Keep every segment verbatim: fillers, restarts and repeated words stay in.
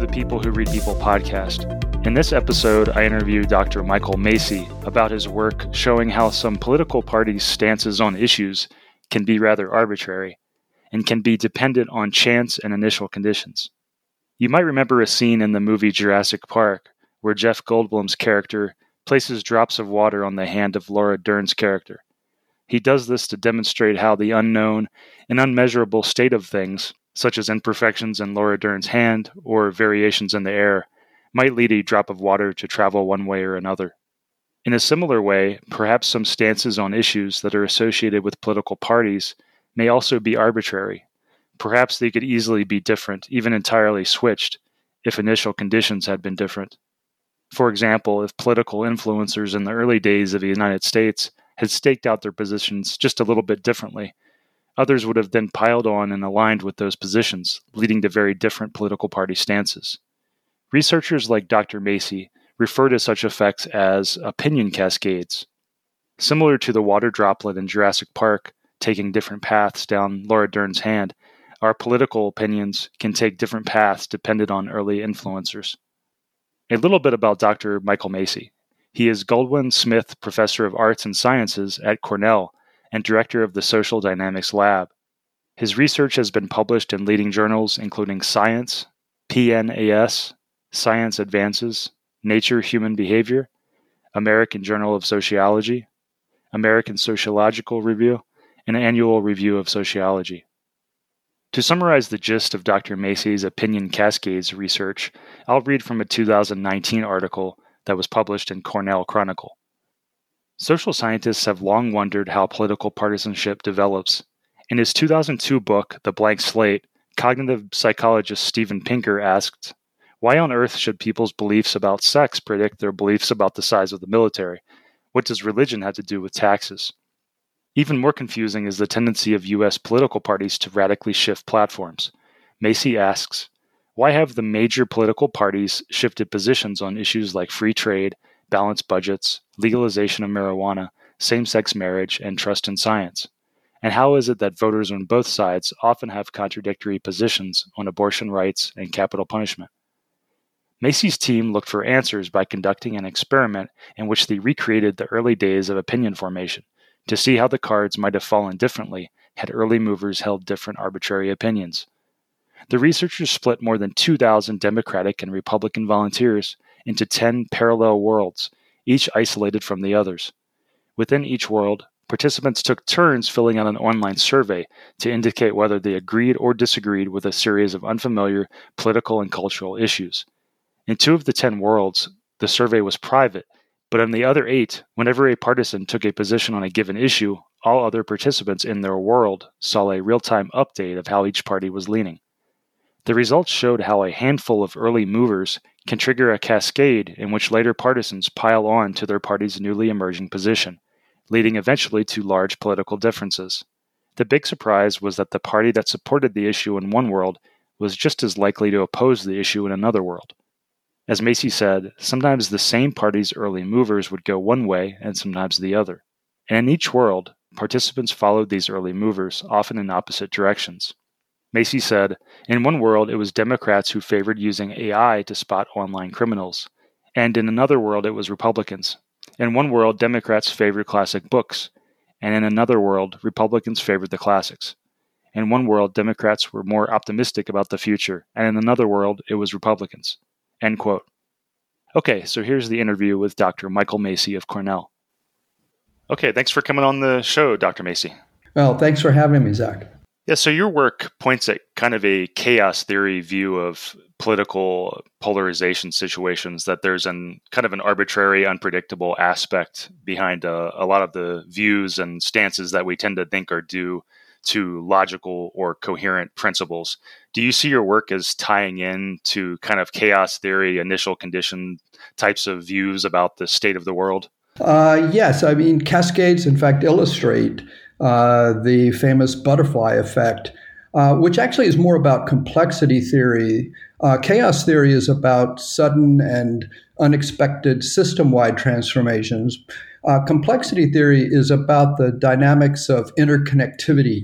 People Who Read People podcast. In this episode, I interview Doctor Michael Macey about his work showing how some political parties' stances on issues can be rather arbitrary and can be dependent on chance and initial conditions. You might remember a scene in the movie Jurassic Park where Jeff Goldblum's character places drops of water on the hand of Laura Dern's character. He does this to demonstrate how the unknown and unmeasurable state of things, such as imperfections in Laura Dern's hand or variations in the air, might lead a drop of water to travel one way or another. In a similar way, perhaps some stances on issues that are associated with political parties may also be arbitrary. Perhaps they could easily be different, even entirely switched, if initial conditions had been different. For example, if political influencers in the early days of the United States had staked out their positions just a little bit differently, others would have then piled on and aligned with those positions, leading to very different political party stances. Researchers like Doctor Macey refer to such effects as opinion cascades. Similar to the water droplet in Jurassic Park taking different paths down Laura Dern's hand, our political opinions can take different paths dependent on early influencers. A little bit about Doctor Michael Macey. He is Goldwin Smith Professor of Arts and Sciences at Cornell and Director of the Social Dynamics Lab. His research has been published in leading journals including Science, P N A S, Science Advances, Nature Human Behavior, American Journal of Sociology, American Sociological Review, and Annual Review of Sociology. To summarize the gist of Doctor Macey's opinion cascades research, I'll read from a two thousand nineteen article that was published in Cornell Chronicle. Social scientists have long wondered how political partisanship develops. In his two thousand two book, The Blank Slate, cognitive psychologist Steven Pinker asked, "Why on earth should people's beliefs about sex predict their beliefs about the size of the military? What does religion have to do with taxes?" Even more confusing is the tendency of U S political parties to radically shift platforms. Macey asks, why have the major political parties shifted positions on issues like free trade, balanced budgets, legalization of marijuana, same-sex marriage, and trust in science? And how is it that voters on both sides often have contradictory positions on abortion rights and capital punishment? Macey's team looked for answers by conducting an experiment in which they recreated the early days of opinion formation to see how the cards might have fallen differently had early movers held different arbitrary opinions. The researchers split more than two thousand Democratic and Republican volunteers into ten parallel worlds, each isolated from the others. Within each world, participants took turns filling out an online survey to indicate whether they agreed or disagreed with a series of unfamiliar political and cultural issues. In two of the ten worlds, the survey was private, but in the other eight, whenever a partisan took a position on a given issue, all other participants in their world saw a real-time update of how each party was leaning. The results showed how a handful of early movers can trigger a cascade in which later partisans pile on to their party's newly emerging position, leading eventually to large political differences. The big surprise was that the party that supported the issue in one world was just as likely to oppose the issue in another world. As Macey said, sometimes the same party's early movers would go one way and sometimes the other. And in each world, participants followed these early movers, often in opposite directions. Macey said, in one world it was Democrats who favored using A I to spot online criminals, and in another world it was Republicans. In one world, Democrats favored classic books, and in another world, Republicans favored the classics. In one world, Democrats were more optimistic about the future, and in another world, it was Republicans. End quote. Okay, so here's the interview with Doctor Michael Macey of Cornell. Okay, thanks for coming on the show, Doctor Macey. Well, thanks for having me, Zach. Yeah, so your work points at kind of a chaos theory view of political polarization situations, that there's an kind of an arbitrary, unpredictable aspect behind a, a lot of the views and stances that we tend to think are due to logical or coherent principles. Do you see your work as tying in to kind of chaos theory, initial condition types of views about the state of the world? Uh, yes, I mean, cascades, in fact, illustrate uh, the famous butterfly effect, uh, which actually is more about complexity theory. Uh, chaos theory is about sudden and unexpected system-wide transformations. Uh, complexity theory is about the dynamics of interconnectivity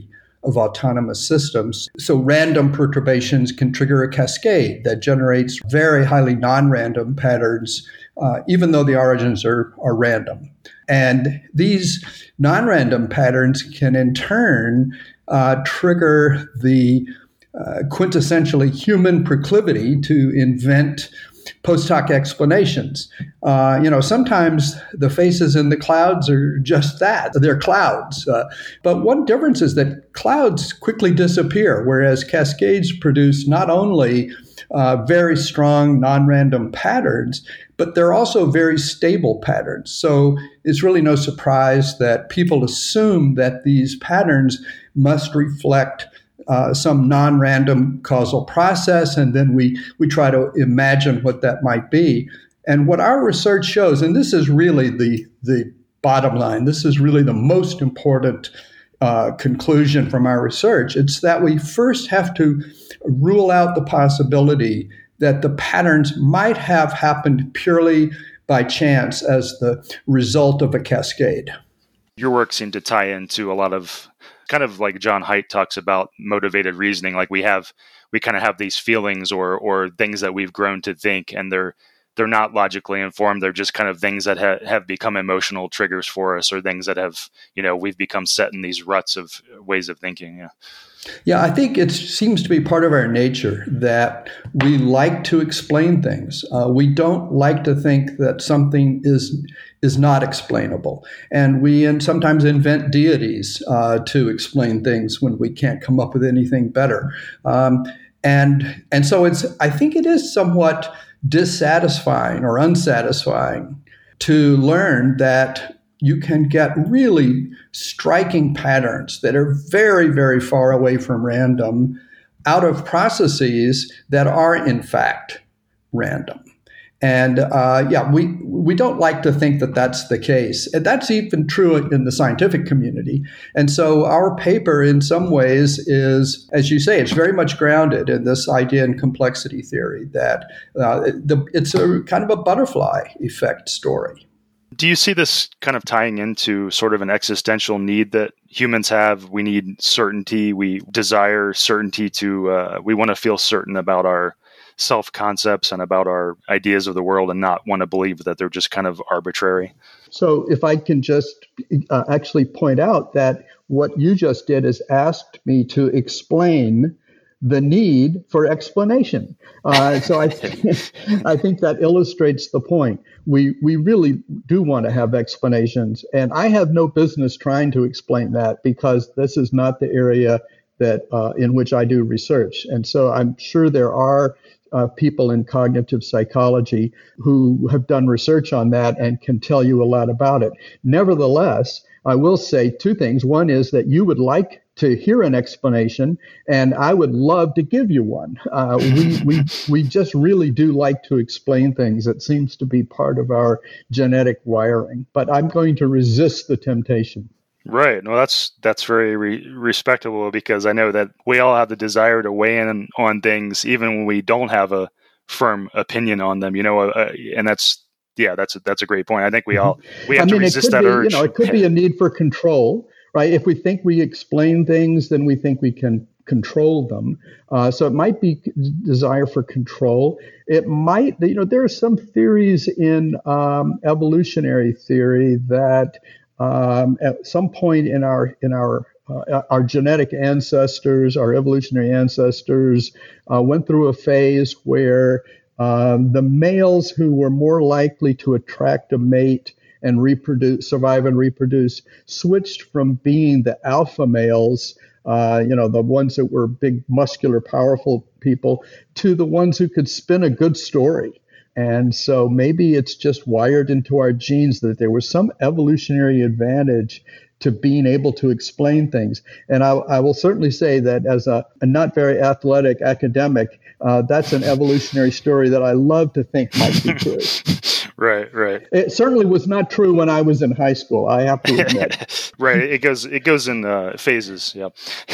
of autonomous systems. So random perturbations can trigger a cascade that generates very highly non-random patterns, uh, even though the origins are, are random. And these non-random patterns can in turn uh, trigger the uh, quintessentially human proclivity to invent post hoc explanations. Uh, you know, sometimes the faces in the clouds are just that. They're clouds. Uh, but one difference is that clouds quickly disappear, whereas cascades produce not only uh, very strong non-random patterns, but they're also very stable patterns. So it's really no surprise that people assume that these patterns must reflect Uh, some non-random causal process, and then we, we try to imagine what that might be. And what our research shows, and this is really the, the bottom line, this is really the most important uh, conclusion from our research, it's that we first have to rule out the possibility that the patterns might have happened purely by chance as the result of a cascade. Your work seemed to tie into a lot of kind of like John Haidt talks about motivated reasoning. Like we have, we kind of have these feelings or or things that we've grown to think, and they're they're not logically informed. They're just kind of things that ha- have become emotional triggers for us, or things that have, you know, we've become set in these ruts of ways of thinking. Yeah. Yeah, I think it seems to be part of our nature that we like to explain things. Uh, we don't like to think that something is is not explainable. And we and sometimes invent deities uh, to explain things when we can't come up with anything better. Um, and and so it's I think it is somewhat dissatisfying or unsatisfying to learn that you can get really striking patterns that are very, very far away from random out of processes that are, in fact, random. And uh, yeah, we, we don't like to think that that's the case. And that's even true in the scientific community. And so our paper, in some ways, is, as you say, it's very much grounded in this idea in complexity theory that uh, the, it's a kind of a butterfly effect story. Do you see this kind of tying into sort of an existential need that humans have? We need certainty. We desire certainty to, uh, we want to feel certain about our self-concepts and about our ideas of the world, and not want to believe that they're just kind of arbitrary. So if I can just uh, actually point out that what you just did is asked me to explain the need for explanation. Uh, so I, th- I think that illustrates the point. We we really do want to have explanations, and I have no business trying to explain that because this is not the area that uh, in which I do research. And so I'm sure there are uh, people in cognitive psychology who have done research on that and can tell you a lot about it. Nevertheless, I will say two things. One is that you would like to hear an explanation, and I would love to give you one. Uh, we we we just really do like to explain things. It seems to be part of our genetic wiring. But I'm going to resist the temptation. Right. Well, that's that's very re- respectable, because I know that we all have the desire to weigh in on things, even when we don't have a firm opinion on them. You know, uh, and that's yeah, that's a, that's a great point. I think we all we have I mean, to resist it could that be, urge. You know, it could be a need for control. Right. If we think we explain things, then we think we can control them. Uh, so it might be desire for control. It might, you know, there are some theories in um, evolutionary theory that um, at some point in our in our uh, our genetic ancestors, our evolutionary ancestors, uh, went through a phase where um, the males who were more likely to attract a mate and reproduce, survive and reproduce, switched from being the alpha males, uh, you know, the ones that were big, muscular, powerful people, to the ones who could spin a good story. And so maybe it's just wired into our genes that there was some evolutionary advantage to being able to explain things. And I, I will certainly say that as a, a not very athletic academic, uh, that's an evolutionary story that I love to think might be true. Right, right. It certainly was not true when I was in high school, I have to admit. Right, it goes it goes in uh, phases. Yeah.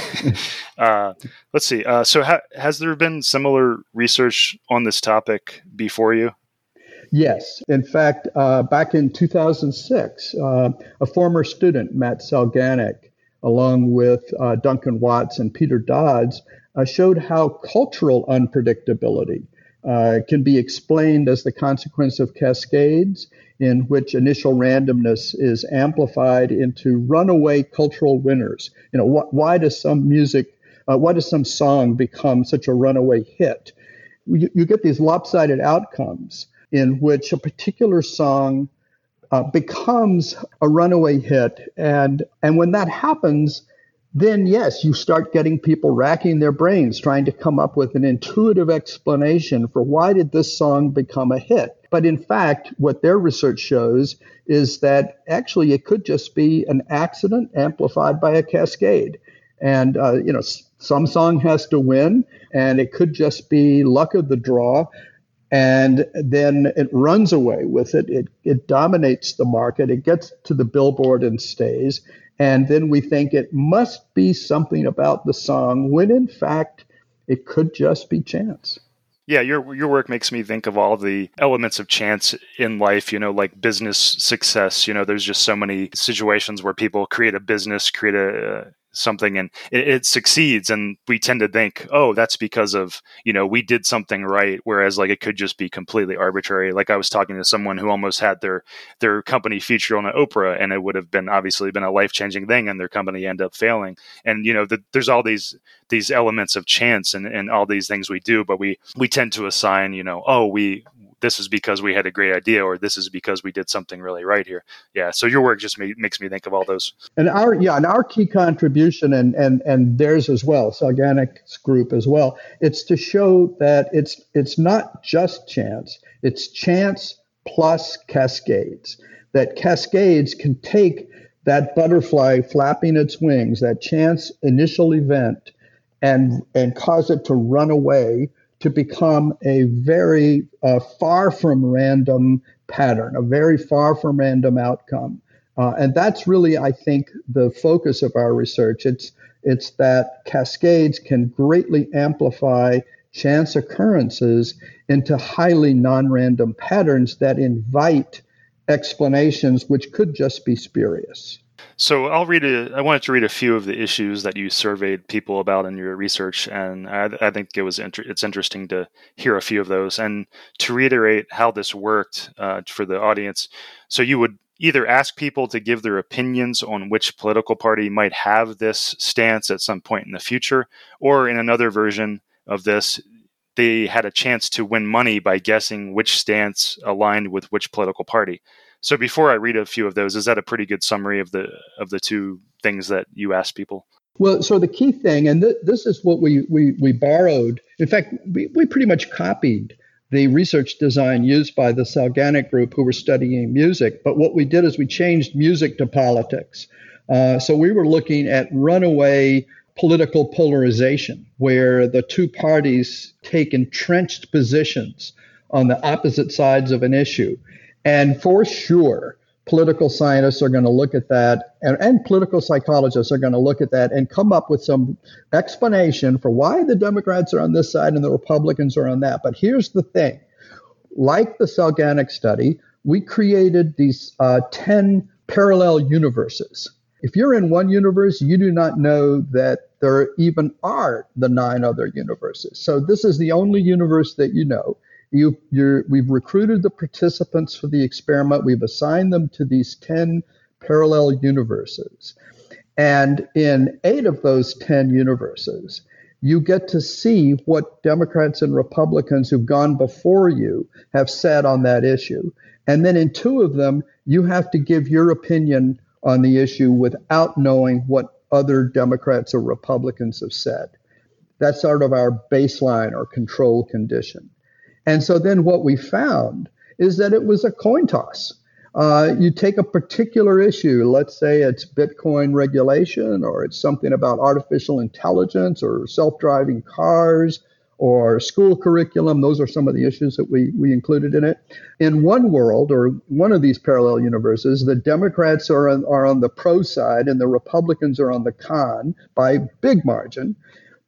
uh, let's see. Uh, so, ha- has there been similar research on this topic before you? Yes. In fact, uh, back in two thousand six, uh, a former student, Matt Salganik, along with uh, Duncan Watts and Peter Dodds, uh, showed how cultural unpredictability uh, can be explained as the consequence of cascades, in which initial randomness is amplified into runaway cultural winners. You know, wh- why does some music, uh, why does some song become such a runaway hit? You, you get these lopsided outcomes in which a particular song uh, becomes a runaway hit. And, and when that happens, then yes, you start getting people racking their brains trying to come up with an intuitive explanation for why did this song become a hit. But in fact, what their research shows is that actually it could just be an accident amplified by a cascade. And, uh, you know, some song has to win, and it could just be luck of the draw. And then it runs away with it. It it dominates the market. It gets to the Billboard and stays. And then we think it must be something about the song, when in fact, it could just be chance. Yeah, your your work makes me think of all the elements of chance in life, you know, like business success. You know, there's just so many situations where people create a business, create a uh, something, and it, it succeeds, and we tend to think, oh, that's because of, you know, we did something right, whereas like it could just be completely arbitrary. Like I was talking to someone who almost had their their company featured on an Oprah, and it would have been obviously been a life-changing thing, and their company ended up failing. And you know, the, there's all these these elements of chance and, and all these things we do, but we we tend to assign, you know, oh, we this is because we had a great idea, or this is because we did something really right here. Yeah. So your work just ma- makes me think of all those. And our yeah, and our key contribution, and and and theirs as well, Salganik's group as well, it's to show that it's it's not just chance, it's chance plus cascades. That cascades can take that butterfly flapping its wings, that chance initial event, and and cause it to run away to become a very uh, far from random pattern, a very far from random outcome. Uh, and that's really, I think, the focus of our research. It's, it's that cascades can greatly amplify chance occurrences into highly non-random patterns that invite explanations which could just be spurious. So I'll read a, I wanted to read a few of the issues that you surveyed people about in your research, and I, I think it was inter- it's interesting to hear a few of those. And to reiterate how this worked uh, for the audience, so you would either ask people to give their opinions on which political party might have this stance at some point in the future, or in another version of this, they had a chance to win money by guessing which stance aligned with which political party. So before I read a few of those, is that a pretty good summary of the of the two things that you asked people? Well, so the key thing, and th- this is what we, we we borrowed. In fact, we, we pretty much copied the research design used by the Salganik group who were studying music. But what we did is we changed music to politics. Uh, so we were looking at runaway political polarization, where the two parties take entrenched positions on the opposite sides of an issue. And for sure, political scientists are going to look at that, and, and political psychologists are going to look at that and come up with some explanation for why the Democrats are on this side and the Republicans are on that. But here's the thing. Like the Salganik study, we created these uh, ten parallel universes. If you're in one universe, you do not know that there even are the nine other universes. So this is the only universe that you know. You, you're, we've recruited the participants for the experiment. We've assigned them to these ten parallel universes. And in eight of those ten universes, you get to see what Democrats and Republicans who've gone before you have said on that issue. And then in two of them, you have to give your opinion on the issue without knowing what other Democrats or Republicans have said. That's sort of our baseline or control condition. And so then what we found is that it was a coin toss. Uh, you take a particular issue, let's say it's Bitcoin regulation, or it's something about artificial intelligence or self-driving cars or school curriculum. Those are some of the issues that we, we included in it. In one world, or one of these parallel universes, the Democrats are on, are on the pro side and the Republicans are on the con by big margin.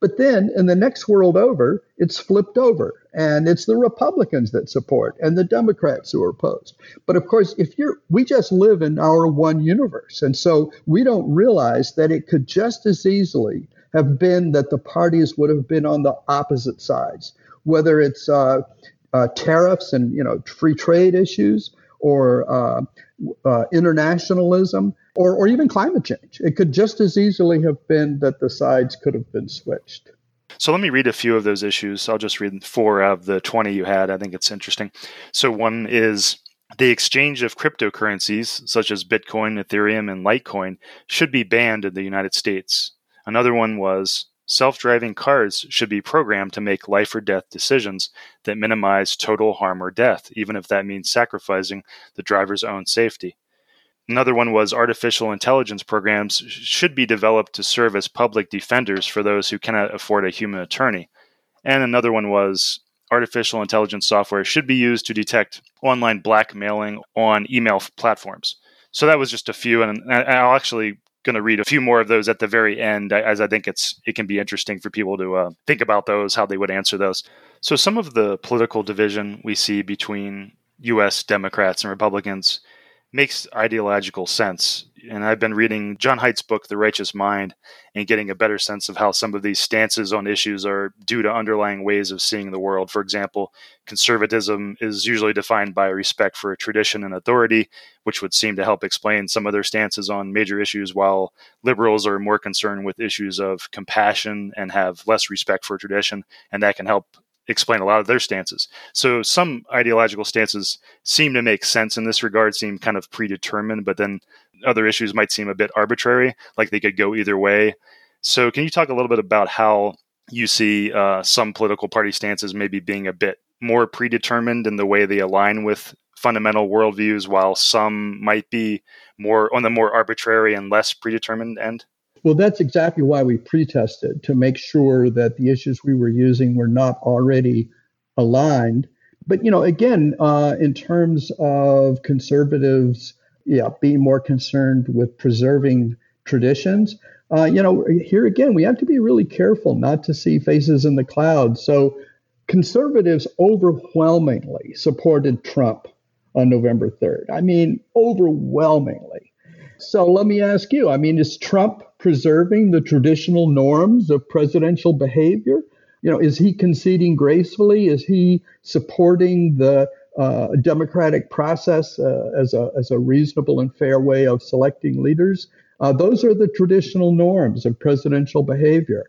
But then in the next world over, it's flipped over. And it's the Republicans that support and the Democrats who are opposed. But of course, if you're, we just live in our one universe. And so we don't realize that it could just as easily have been that the parties would have been on the opposite sides, whether it's uh, uh, tariffs and, you know, free trade issues or uh, uh, internationalism or, or even climate change. It could just as easily have been that the sides could have been switched. So let me read a few of those issues. I'll just read four of the twenty you had. I think it's interesting. So one is the exchange of cryptocurrencies, such as Bitcoin, Ethereum, and Litecoin, should be banned in the United States. Another one was self-driving cars should be programmed to make life or death decisions that minimize total harm or death, even if that means sacrificing the driver's own safety. Another one was artificial intelligence programs should be developed to serve as public defenders for those who cannot afford a human attorney. And another one was artificial intelligence software should be used to detect online blackmailing on email platforms. So that was just a few, and I'll actually going to read a few more of those at the very end, as I think it's it can be interesting for people to uh, think about those, how they would answer those. So some of the political division we see between U S Democrats and Republicans makes ideological sense. And I've been reading John Haidt's book, The Righteous Mind, and getting a better sense of how some of these stances on issues are due to underlying ways of seeing the world. For example, conservatism is usually defined by respect for tradition and authority, which would seem to help explain some of their stances on major issues, while liberals are more concerned with issues of compassion and have less respect for tradition, and that can help explain a lot of their stances. So some ideological stances seem to make sense in this regard, seem kind of predetermined, but then other issues might seem a bit arbitrary, like they could go either way. So can you talk a little bit about how you see uh, some political party stances maybe being a bit more predetermined in the way they align with fundamental worldviews, while some might be more on the more arbitrary and less predetermined end? Well, that's exactly why we pre-tested, to make sure that the issues we were using were not already aligned. But, you know, again, uh, in terms of conservatives, yeah, being more concerned with preserving traditions, uh, you know, here again, we have to be really careful not to see faces in the clouds. So conservatives overwhelmingly supported Trump on November third. I mean, overwhelmingly. So let me ask you, I mean, is Trump preserving the traditional norms of presidential behavior? You know, is he conceding gracefully? Is he supporting the uh, democratic process uh, as a as a reasonable and fair way of selecting leaders? Uh, those are the traditional norms of presidential behavior.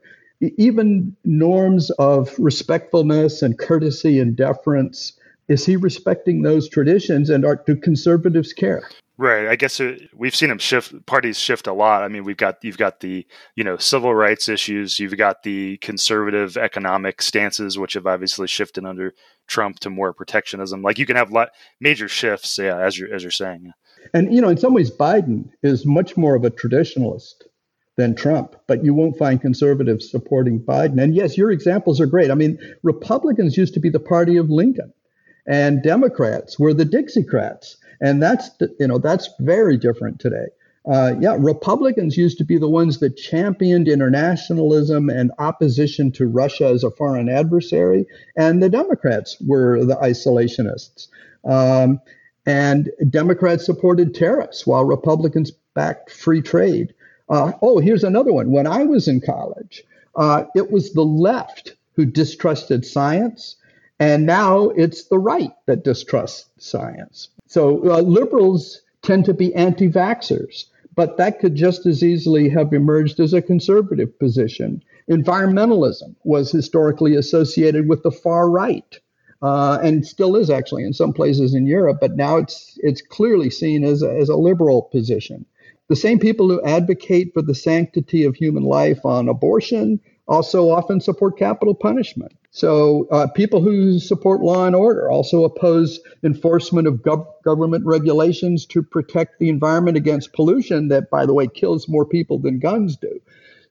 Even norms of respectfulness and courtesy and deference. Is he respecting those traditions, and are, do conservatives care? Right. I guess it, we've seen them shift, parties shift a lot. I mean, we've got, you've got the, you know, civil rights issues, you've got the conservative economic stances, which have obviously shifted under Trump to more protectionism. Like you can have lot, major shifts, yeah, as you're, as you're saying. And, you know, in some ways, Biden is much more of a traditionalist than Trump, but you won't find conservatives supporting Biden. And yes, your examples are great. I mean, Republicans used to be the party of Lincoln, and Democrats were the Dixiecrats. And that's, you know, that's very different today. Uh, yeah, Republicans used to be the ones that championed internationalism and opposition to Russia as a foreign adversary. And the Democrats were the isolationists. Um, and Democrats supported tariffs while Republicans backed free trade. Uh, oh, here's another one. When I was in college, uh, it was the left who distrusted science. And now it's the right that distrusts science. So uh, liberals tend to be anti-vaxxers, but that could just as easily have emerged as a conservative position. Environmentalism was historically associated with the far right, uh, and still is actually in some places in Europe, but now it's it's clearly seen as a, as a liberal position. The same people who advocate for the sanctity of human life on abortion also often support capital punishment. So uh, people who support law and order also oppose enforcement of gov- government regulations to protect the environment against pollution that, by the way, kills more people than guns do.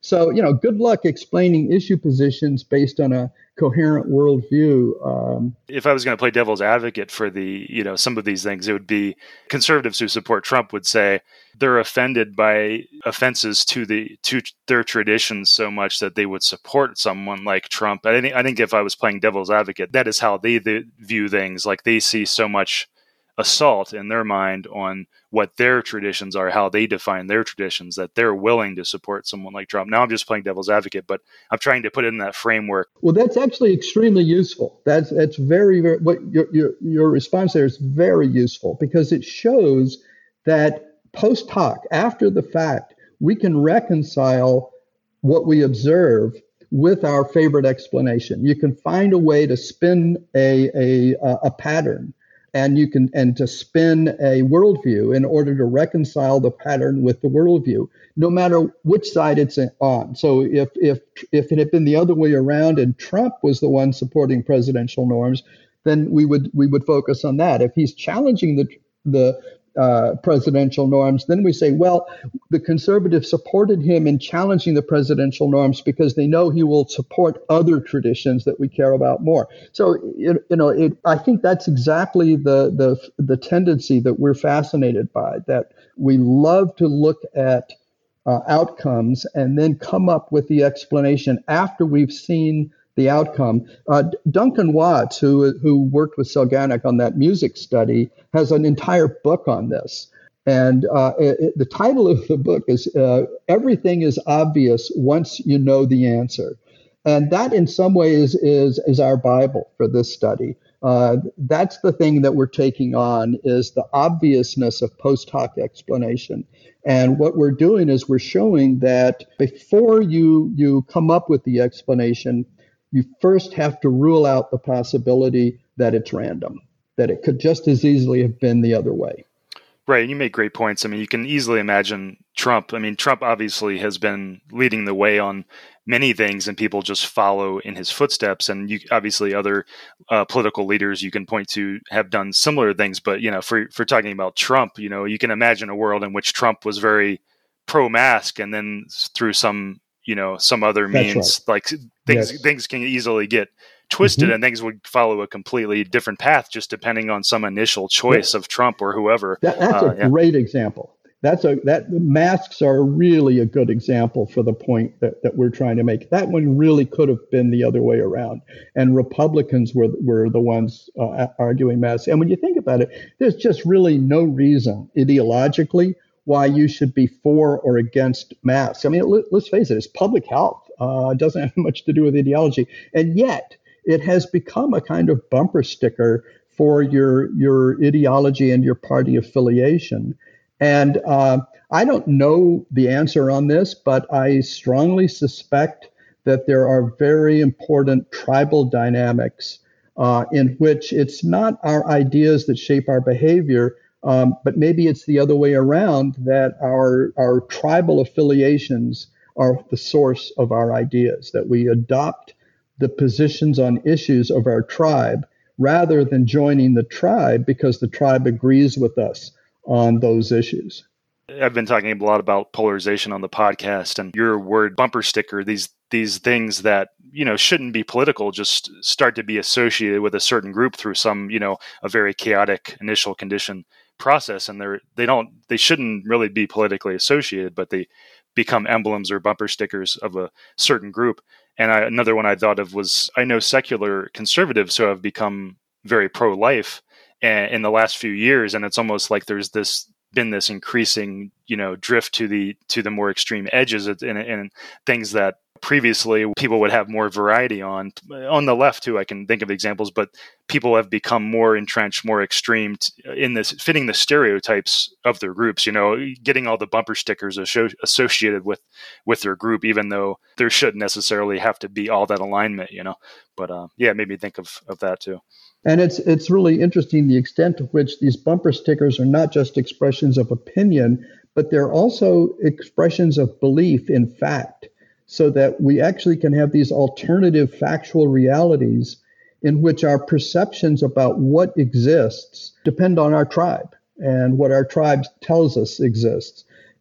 So, you know, good luck explaining issue positions based on a coherent worldview. Um, if I was going to play devil's advocate for the, you know, some of these things, it would be conservatives who support Trump would say they're offended by offenses to the to their traditions so much that they would support someone like Trump. I think I think if I was playing devil's advocate, that is how they, they view things. Like they see so much assault in their mind on what their traditions are, how they define their traditions, that they're willing to support someone like Trump. Now I'm just playing devil's advocate, but I'm trying to put it in that framework. Well, that's actually extremely useful. That's that's very, very what your your, your response there is very useful, because it shows that post hoc, after the fact, we can reconcile what we observe with our favorite explanation. You can find a way to spin a a, a pattern, and you can and to spin a worldview in order to reconcile the pattern with the worldview, no matter which side it's on. So if if if it had been the other way around and Trump was the one supporting presidential norms, then we would we would focus on that. If he's challenging the the uh, presidential norms, then we say, well, the conservatives supported him in challenging the presidential norms because they know he will support other traditions that we care about more. So, it, you know, it, I think that's exactly the, the the tendency that we're fascinated by, that we love to look at uh, outcomes and then come up with the explanation after we've seen the outcome. Uh, Duncan Watts, who who worked with Selganik on that music study, has an entire book on this. And uh, it, the title of the book is uh, Everything is Obvious Once You Know the Answer. And that in some ways is, is our Bible for this study. Uh, that's the thing that we're taking on, is the obviousness of post hoc explanation. And what we're doing is we're showing that before you, you come up with the explanation, you first have to rule out the possibility that it's random, that it could just as easily have been the other way. Right. And you make great points. I mean, you can easily imagine Trump. I mean, Trump obviously has been leading the way on many things, and people just follow in his footsteps. And you, obviously other uh, political leaders you can point to have done similar things. But, you know, for, for talking about Trump, you know, you can imagine a world in which Trump was very pro-mask, and then through some, you know, some other That's means, right. like things, Yes. things can easily get twisted, Mm-hmm. and things would follow a completely different path just depending on some initial choice Yeah. of Trump or whoever. That, that's Uh, a yeah. great example. That's a that masks are really a good example for the point that, that we're trying to make. That one really could have been the other way around, and Republicans were were the ones uh, arguing masks. And when you think about it, there's just really no reason ideologically why you should be for or against masks. I mean, let, let's face it, it's public health. Uh, it doesn't have much to do with ideology, and yet it has become a kind of bumper sticker for your your ideology and your party affiliation. And uh, I don't know the answer on this, but I strongly suspect that there are very important tribal dynamics uh, in which it's not our ideas that shape our behavior, um, but maybe it's the other way around, that our, our tribal affiliations are the source of our ideas, that we adopt the positions on issues of our tribe rather than joining the tribe because the tribe agrees with us on those issues. I've been talking a lot about polarization on the podcast, and your word bumper sticker, these these things that, you know, shouldn't be political, just start to be associated with a certain group through some, you know, a very chaotic initial condition process. And they're, they don't, they shouldn't really be politically associated, but they become emblems or bumper stickers of a certain group. And I, another one I thought of was, I know secular conservatives who have become very pro-life in the last few years, and it's almost like there's this been this increasing, you know, drift to the to the more extreme edges and, and things that previously people would have more variety on. On the left too, I can think of examples, but people have become more entrenched, more extreme in this, fitting the stereotypes of their groups. You know, getting all the bumper stickers associated with with their group, even though there shouldn't necessarily have to be all that alignment. You know, but uh, yeah, it made me think of of that too. And it's it's really interesting the extent to which these bumper stickers are not just expressions of opinion, but they're also expressions of belief in fact, so that we actually can have these alternative factual realities in which our perceptions about what exists depend on our tribe and what our tribe tells us exists.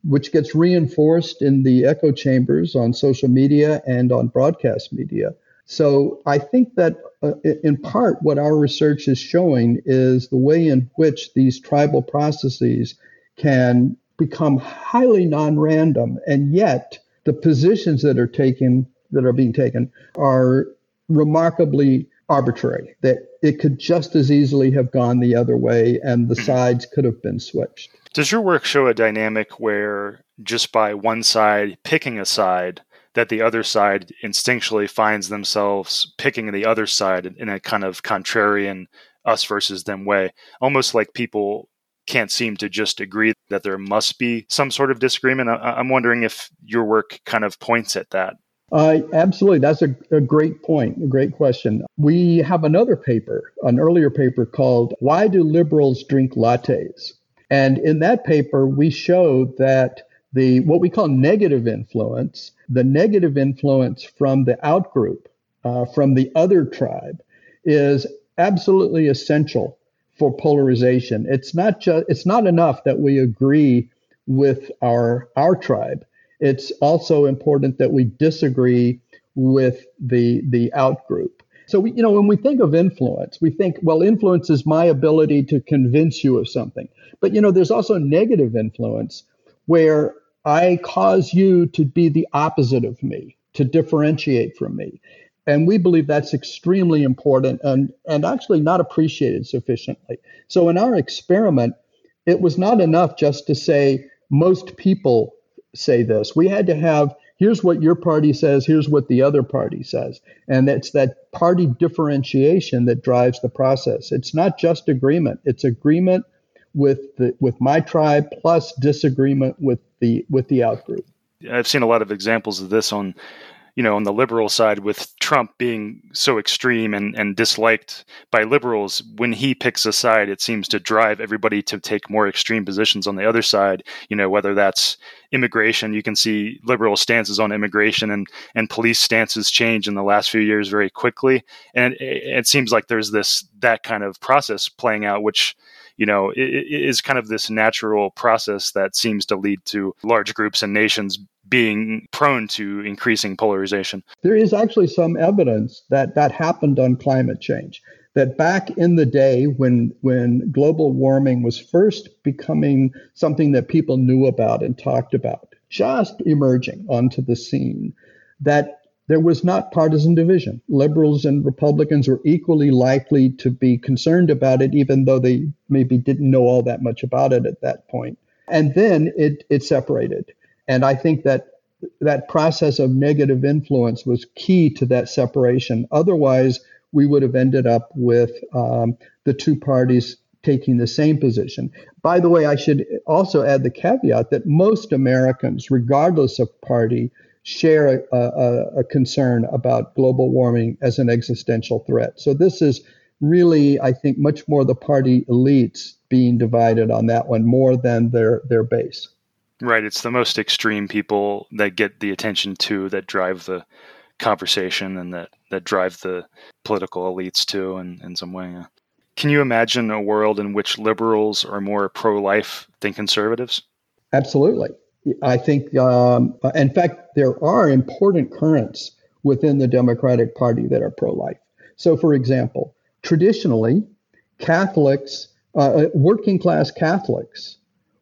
which gets reinforced in the echo chambers on social media and on broadcast media. So I think that uh, in part what our research is showing is the way in which these tribal processes can become highly non-random, and yet the positions that are taken that are being taken are remarkably arbitrary, that it could just as easily have gone the other way and the sides could have been switched. Does your work show a dynamic where just by one side picking a side, that the other side instinctually finds themselves picking the other side in a kind of contrarian us versus them way, almost like people can't seem to just agree that there must be some sort of disagreement? I- I'm wondering if your work kind of points at that. Uh, absolutely. That's a, a great point, a great question. We have another paper, an earlier paper called Why Do Liberals Drink Lattes? And in that paper, we show that the what we call negative influence, the negative influence from the outgroup, uh, from the other tribe, is absolutely essential for polarization. It's not just it's not enough that we agree with our our tribe. It's also important that we disagree with the the outgroup. So we, you know, when we think of influence, we think, well, influence is my ability to convince you of something. But you know, there's also negative influence where I cause you to be the opposite of me, to differentiate from me. And we believe that's extremely important and, and actually not appreciated sufficiently. So in our experiment, it was not enough just to say most people say this. We had to have, here's what your party says, here's what the other party says. And it's that party differentiation that drives the process. It's not just agreement, it's agreement with the with my tribe plus disagreement with the with the outgroup. I've seen a lot of examples of this on, you know, on the liberal side, with Trump being so extreme and, and disliked by liberals. When he picks a side, it seems to drive everybody to take more extreme positions on the other side. You know, whether that's immigration, you can see liberal stances on immigration, and, and police stances change in the last few years very quickly. And it, it seems like there's this, that kind of process playing out, which, you know, it, it is kind of this natural process that seems to lead to large groups and nations being prone to increasing polarization. There is actually some evidence that that happened on climate change, that back in the day when when global warming was first becoming something that people knew about and talked about, just emerging onto the scene, that there was not partisan division. Liberals and Republicans were equally likely to be concerned about it, even though they maybe didn't know all that much about it at that point. And then it it separated. And I think that that process of negative influence was key to that separation. Otherwise, we would have ended up with um, the two parties taking the same position. By the way, I should also add the caveat that most Americans, regardless of party, share a, a, a concern about global warming as an existential threat. So this is really, I think, much more the party elites being divided on that one more than their, their base. Right. It's the most extreme people that get the attention too, that drive the conversation and that, that drive the political elites too in, in some way. Yeah. Can you imagine a world in which liberals are more pro-life than conservatives? Absolutely. I think, um, in fact, there are important currents within the Democratic Party that are pro-life. So, for example, traditionally, Catholics, uh, working class Catholics,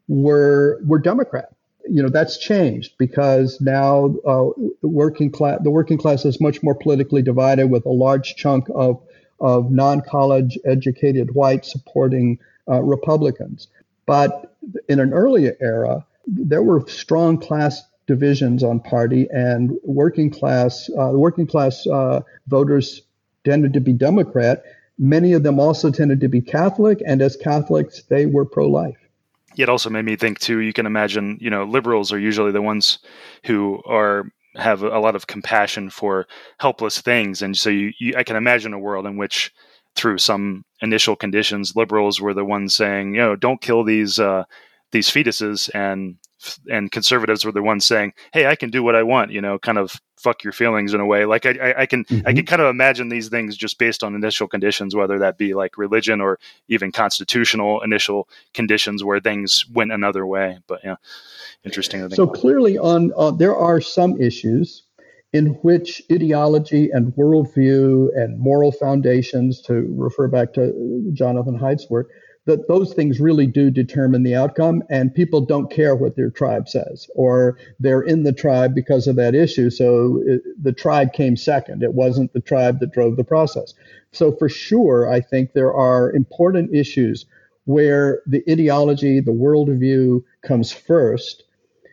were were Democrat. You know, that's changed because now uh, the working class the working class is much more politically divided, with a large chunk of of non-college educated whites supporting uh, Republicans. But in an earlier era, there were strong class divisions on party, and working class uh, working class uh, voters tended to be Democrat. Many of them also tended to be Catholic, and as Catholics, they were pro-life. It also made me think too, you can imagine, you know, liberals are usually the ones who are have a lot of compassion for helpless things. And so you, you I can imagine a world in which through some initial conditions, liberals were the ones saying, you know, don't kill these uh, these fetuses, and and conservatives were the ones saying, "Hey, I can do what I want," you know, kind of fuck your feelings in a way. Like I, I, I can, mm-hmm. I can kind of imagine these things just based on initial conditions, whether that be like religion or even constitutional initial conditions where things went another way. But yeah, interesting. To think so about. Clearly, on uh, there are some issues in which ideology and worldview and moral foundations, to refer back to Jonathan Haidt's work, that those things really do determine the outcome, and people don't care what their tribe says, or they're in the tribe because of that issue. So it, the tribe came second. It wasn't the tribe that drove the process. So for sure, I think there are important issues where the ideology, the worldview comes first.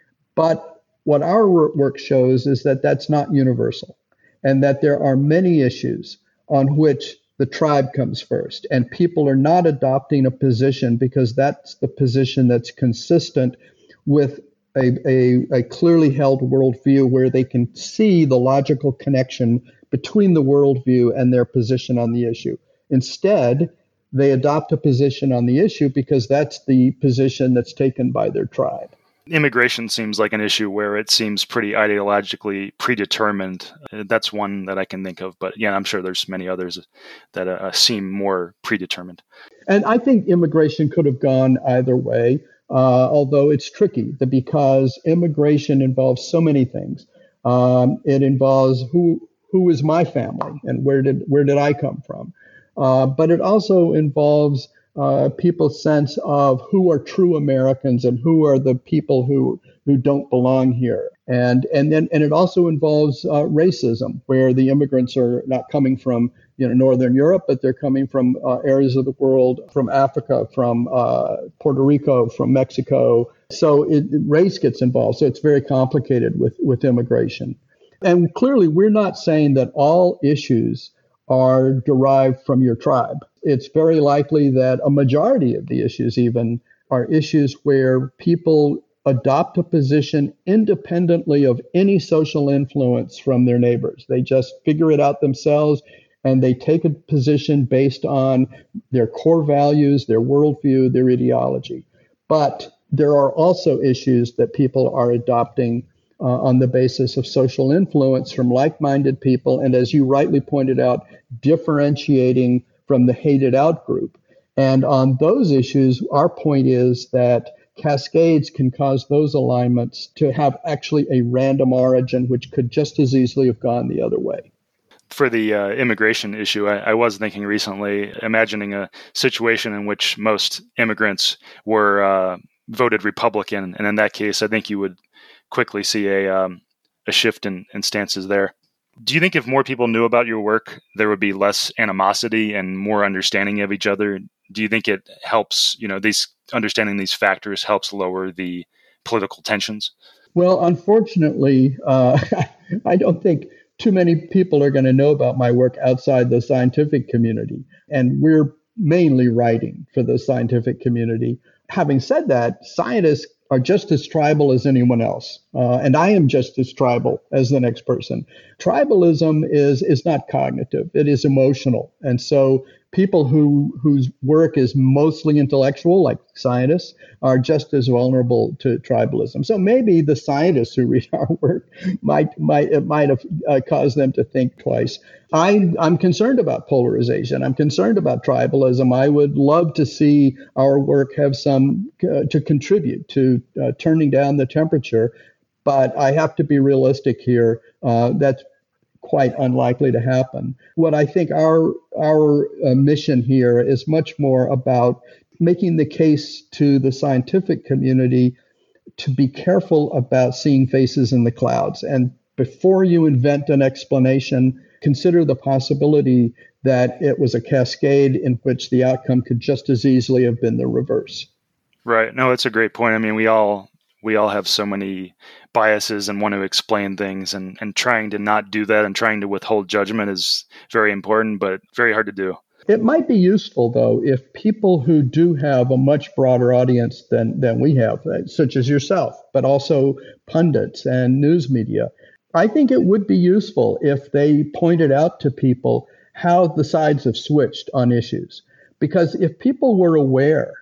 But what our work shows is that that's not universal, and that there are many issues on which the tribe comes first, and people are not adopting a position because that's the position that's consistent with a, a, a clearly held worldview where they can see the logical connection between the worldview and their position on the issue. Instead, they adopt a position on the issue because that's the position that's taken by their tribe. Immigration seems like an issue where it seems pretty ideologically predetermined. That's one that I can think of. But yeah, I'm sure there's many others that uh, seem more predetermined. And I think immigration could have gone either way, uh, although it's tricky because immigration involves so many things. Um, it involves who who is my family and where did where did I come from? Uh, but it also involves Uh, people's sense of who are true Americans and who are the people who who don't belong here, and and then and it also involves uh, racism, where the immigrants are not coming from you know Northern Europe, but they're coming from uh, areas of the world, from Africa, from uh, Puerto Rico, from Mexico. So it, race gets involved. So it's very complicated with with immigration, and clearly we're not saying that all issues are derived from your tribe. It's very likely that a majority of the issues even are issues where people adopt a position independently of any social influence from their neighbors. They just figure it out themselves, and they take a position based on their core values, their worldview, their ideology. But there are also issues that people are adopting Uh, on the basis of social influence from like-minded people, and as you rightly pointed out, differentiating from the hated out group. And on those issues, our point is that cascades can cause those alignments to have actually a random origin, which could just as easily have gone the other way. For the uh, immigration issue, I, I was thinking recently, imagining a situation in which most immigrants were uh, voted Republican, and in that case, I think you would quickly see a um, a shift in, in stances there. Do you think if more people knew about your work, there would be less animosity and more understanding of each other? Do you think it helps, you know, these understanding these factors helps lower the political tensions? Well, unfortunately, uh, I don't think too many people are going to know about my work outside the scientific community. And we're mainly writing for the scientific community. Having said that, scientists are just as tribal as anyone else. Uh, and I am just as tribal as the next person. Tribalism is is not cognitive, it is emotional. And so people who whose work is mostly intellectual, like scientists, are just as vulnerable to tribalism. So maybe the scientists who read our work might might it might have uh, caused them to think twice. I, I'm concerned about polarization. I'm concerned about tribalism. I would love to see our work have some uh, to contribute to uh, turning down the temperature, but I have to be realistic here. Uh, that's quite unlikely to happen. What I think our our uh, mission here is much more about making the case to the scientific community to be careful about seeing faces in the clouds. And before you invent an explanation, consider the possibility that it was a cascade in which the outcome could just as easily have been the reverse. Right. No, it's a great point. I mean, we all we all have so many biases and want to explain things, and, and trying to not do that and trying to withhold judgment is very important, but very hard to do. It might be useful, though, if people who do have a much broader audience than, than we have, such as yourself, but also pundits and news media, I think it would be useful if they pointed out to people how the sides have switched on issues. Because if people were aware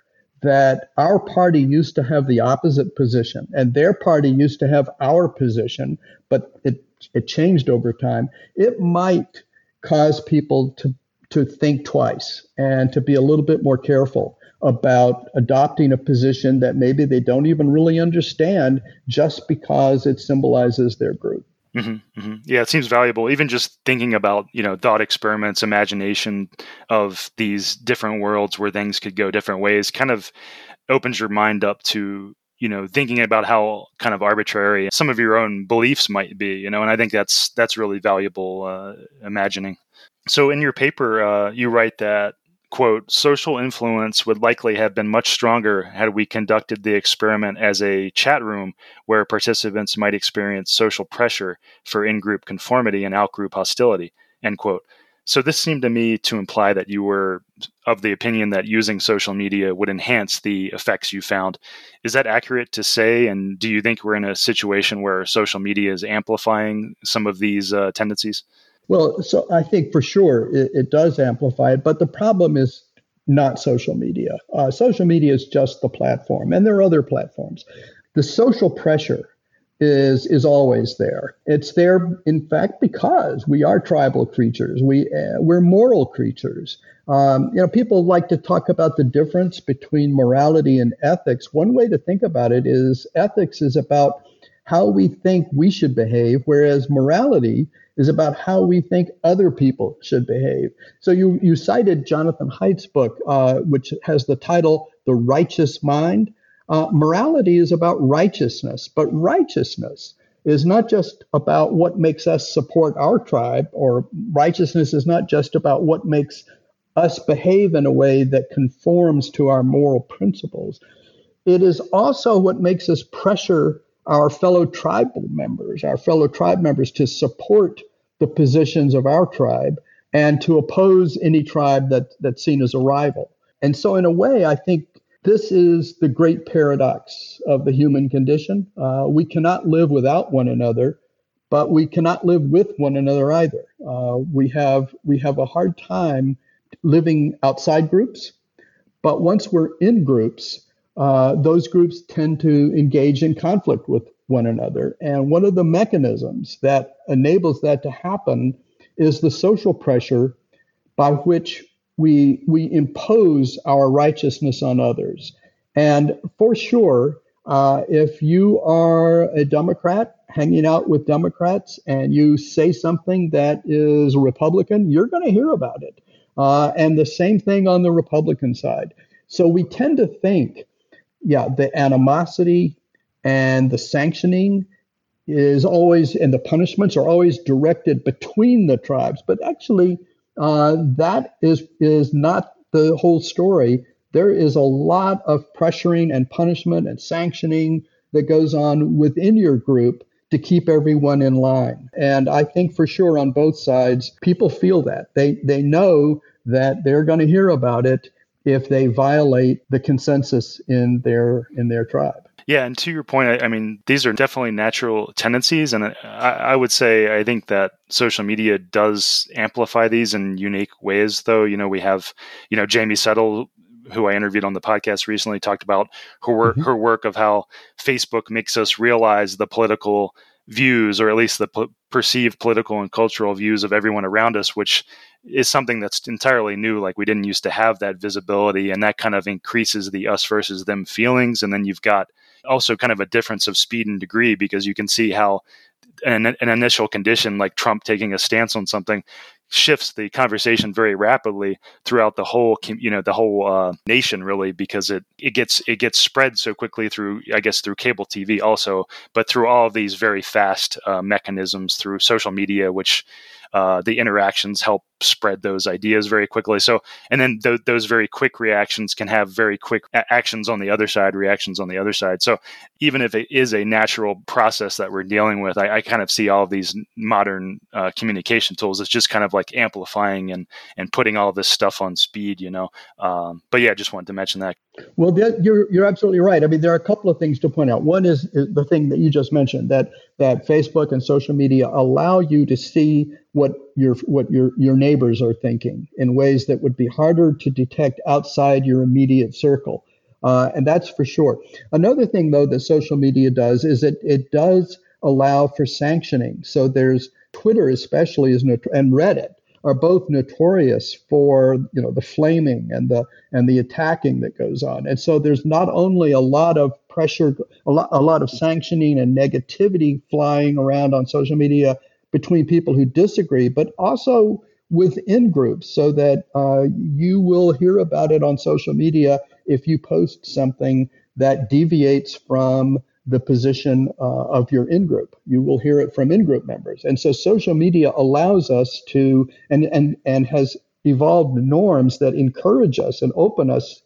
that our party used to have the opposite position and their party used to have our position, but it, it changed over time, it might cause people to, to think twice and to be a little bit more careful about adopting a position that maybe they don't even really understand just because it symbolizes their group. Mm-hmm, mm-hmm. Yeah, it seems valuable. Even just thinking about, you know, thought experiments, imagination of these different worlds where things could go different ways kind of opens your mind up to, you know, thinking about how kind of arbitrary some of your own beliefs might be, you know, and I think that's that's really valuable uh, imagining. So in your paper, uh, you write that, quote, social influence would likely have been much stronger had we conducted the experiment as a chat room where participants might experience social pressure for in-group conformity and out-group hostility, end quote. So this seemed to me to imply that you were of the opinion that using social media would enhance the effects you found. Is that accurate to say? And do you think we're in a situation where social media is amplifying some of these uh, tendencies? Well, so I think for sure it, it does amplify it, but the problem is not social media. Uh, social media is just the platform, and there are other platforms. The social pressure is is always there. It's there, in fact, because we are tribal creatures. We uh, we're moral creatures. Um, you know, people like to talk about the difference between morality and ethics. One way to think about it is ethics is about how we think we should behave, whereas morality is about how we think other people should behave. So you you cited Jonathan Haidt's book, uh, which has the title "The Righteous Mind." Uh, morality is about righteousness, but righteousness is not just about what makes us support our tribe, or righteousness is not just about what makes us behave in a way that conforms to our moral principles. It is also what makes us pressure our fellow tribal members, our fellow tribe members to support the positions of our tribe and to oppose any tribe that, that's seen as a rival. And so in a way, I think this is the great paradox of the human condition. Uh, we cannot live without one another, but we cannot live with one another either. Uh, we have we have a hard time living outside groups, but once we're in groups, uh, those groups tend to engage in conflict with one another. And one of the mechanisms that enables that to happen is the social pressure by which we we impose our righteousness on others. And for sure, uh, if you are a Democrat hanging out with Democrats and you say something that is Republican, you're going to hear about it. Uh, and the same thing on the Republican side. So we tend to think, yeah, the animosity and the sanctioning is always, and the punishments are always directed between the tribes. But actually, uh, that is is not the whole story. There is a lot of pressuring and punishment and sanctioning that goes on within your group to keep everyone in line. And I think for sure on both sides, people feel that. They they know that they're going to hear about it if they violate the consensus in their in their tribe. Yeah, and to your point, I, I mean, these are definitely natural tendencies, and I, I would say I think that social media does amplify these in unique ways. Though, you know, we have, you know, Jamie Settle, who I interviewed on the podcast recently, talked about her work, mm-hmm. her work of how Facebook makes us realize the political views, or at least the p- perceived political and cultural views of everyone around us, which is something that's entirely new. Like, we didn't used to have that visibility, and that kind of increases the us versus them feelings. And then you've got also kind of a difference of speed and degree, because you can see how an, an initial condition like Trump taking a stance on something shifts the conversation very rapidly throughout the whole, you know, the whole uh, nation, really, because it it gets it gets spread so quickly through, I guess, through cable T V also, but through all of these very fast uh, mechanisms through social media, which uh, the interactions help spread those ideas very quickly. So, and then th- those very quick reactions can have very quick a- actions on the other side, reactions on the other side. So even if it is a natural process that we're dealing with, I, I kind of see all of these modern uh, communication tools as just kind of like amplifying and, and putting all this stuff on speed, you know. Um, but yeah, I just wanted to mention that. Well, that, you're you're absolutely right. I mean, there are a couple of things to point out. One is, is the thing that you just mentioned, that that Facebook and social media allow you to see what your what your your neighbors are thinking in ways that would be harder to detect outside your immediate circle. Uh, and that's for sure. Another thing, though, that social media does is it, it does allow for sanctioning. So there's Twitter especially is not- and Reddit are both notorious for, you know, the flaming and the and the attacking that goes on. And so there's not only a lot of pressure, a lot, a lot of sanctioning and negativity flying around on social media between people who disagree, but also within groups, so that uh, you will hear about it on social media if you post something that deviates from the position uh, of your in-group. You will hear it from in-group members. And so social media allows us to, and, and, and has evolved norms that encourage us and open us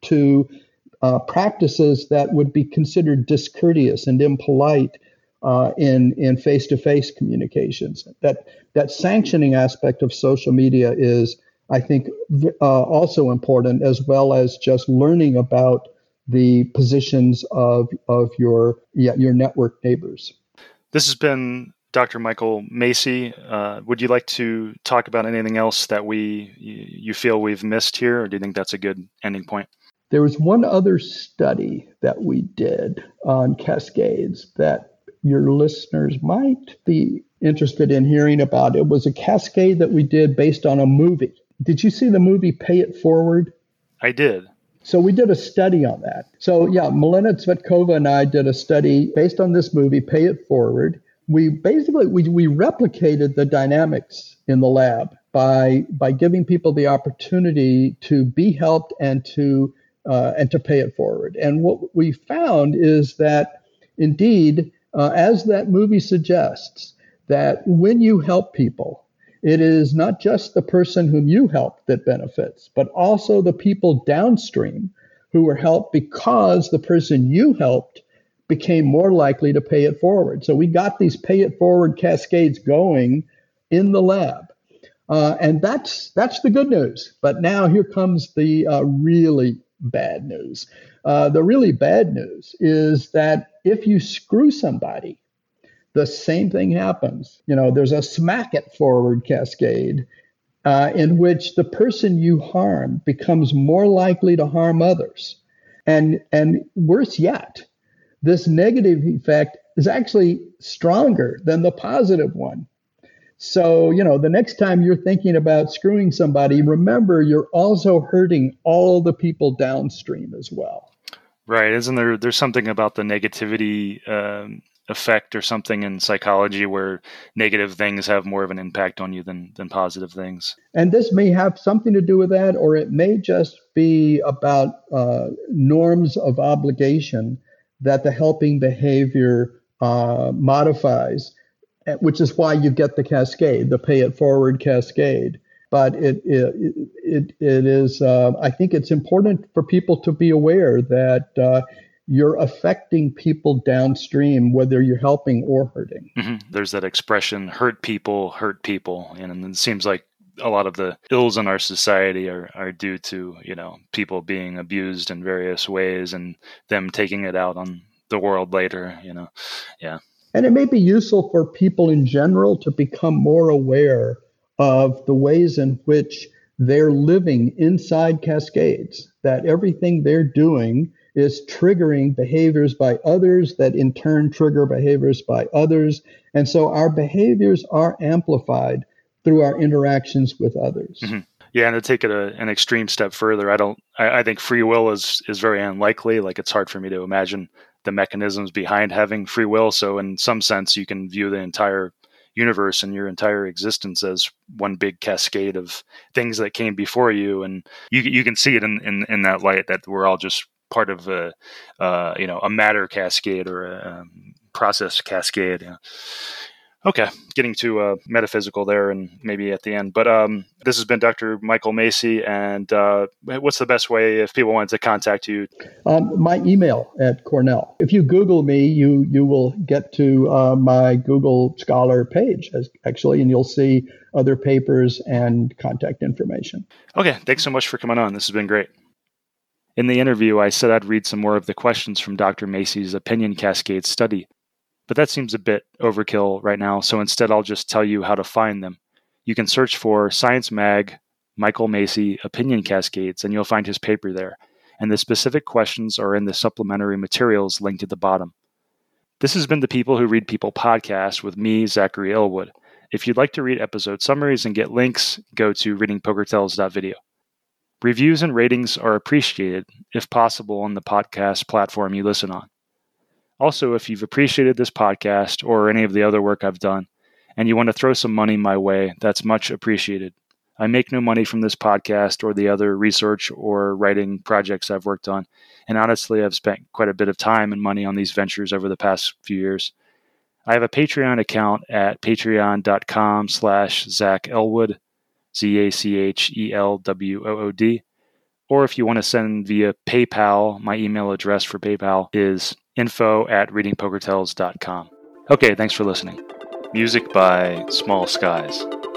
to uh, practices that would be considered discourteous and impolite uh, in, in face-to-face communications. That, that sanctioning aspect of social media is, I think, uh, also important, as well as just learning about the positions of of your yeah, your network neighbors. This has been Doctor Michael Macy. Uh, would you like to talk about anything else that we you feel we've missed here, or do you think that's a good ending point? There was one other study that we did on cascades that your listeners might be interested in hearing about. It was a cascade that we did based on a movie. Did you see the movie Pay It Forward? I did. So we did a study on that. So yeah, Milena Tsvetkova and I did a study based on this movie, Pay It Forward. We basically, we, we replicated the dynamics in the lab by by giving people the opportunity to be helped and to uh, and to pay it forward. And what we found is that indeed, uh, as that movie suggests, that when you help people, it is not just the person whom you helped that benefits, but also the people downstream who were helped because the person you helped became more likely to pay it forward. So we got these pay it forward cascades going in the lab. Uh, and that's that's the good news. But now here comes the uh, really bad news. Uh, the really bad news is that if you screw somebody, the same thing happens. You know, there's a smack it forward cascade uh, in which the person you harm becomes more likely to harm others. And, and worse yet, this negative effect is actually stronger than the positive one. So, you know, the next time you're thinking about screwing somebody, remember you're also hurting all the people downstream as well. Right. Isn't there, there's something about the negativity um, effect or something in psychology where negative things have more of an impact on you than, than positive things? And this may have something to do with that, or it may just be about uh, norms of obligation that the helping behavior uh, modifies, which is why you get the cascade, the pay it forward cascade. But it it it, it is, uh, I think it's important for people to be aware that uh, you're affecting people downstream, whether you're helping or hurting. Mm-hmm. There's that expression, hurt people, hurt people. And it seems like a lot of the ills in our society are, are due to, you know, people being abused in various ways and them taking it out on the world later, you know. Yeah. And it may be useful for people in general to become more aware of the ways in which they're living inside cascades, that everything they're doing is triggering behaviors by others that in turn trigger behaviors by others. And so our behaviors are amplified through our interactions with others. Mm-hmm. Yeah, and to take it a, an extreme step further, I don't. I, I think free will is is very unlikely. Like, it's hard for me to imagine the mechanisms behind having free will. So in some sense, you can view the entire universe and your entire existence as one big cascade of things that came before you, and you you can see it in in, in that light that we're all just part of a uh, you know a matter cascade or a um, process cascade. Yeah. Okay, getting to uh, metaphysical there and maybe at the end. But um, this has been Doctor Michael Macy, and uh, what's the best way if people wanted to contact you? Um, my email at Cornell. If you Google me, you you will get to uh, my Google Scholar page, as, actually, and you'll see other papers and contact information. Okay, thanks so much for coming on. This has been great. In the interview, I said I'd read some more of the questions from Doctor Macy's opinion cascade study. But that seems a bit overkill right now, so instead I'll just tell you how to find them. You can search for Science Mag, Michael Macy, Opinion Cascades, and you'll find his paper there. and the specific questions are in the supplementary materials linked at the bottom. This has been the People Who Read People podcast with me, Zachary Elwood. If you'd like to read episode summaries and get links, go to reading poker tells dot video. Reviews and ratings are appreciated, if possible, on the podcast platform you listen on. Also, if you've appreciated this podcast or any of the other work I've done, and you want to throw some money my way, that's much appreciated. I make no money from this podcast or the other research or writing projects I've worked on, and honestly, I've spent quite a bit of time and money on these ventures over the past few years. I have a Patreon account at patreon.com slash Zach Elwood, Z A C H E L W O O D. Or if you want to send via PayPal, my email address for PayPal is info at reading poker tells dot com. Okay, thanks for listening. Music by Small Skies.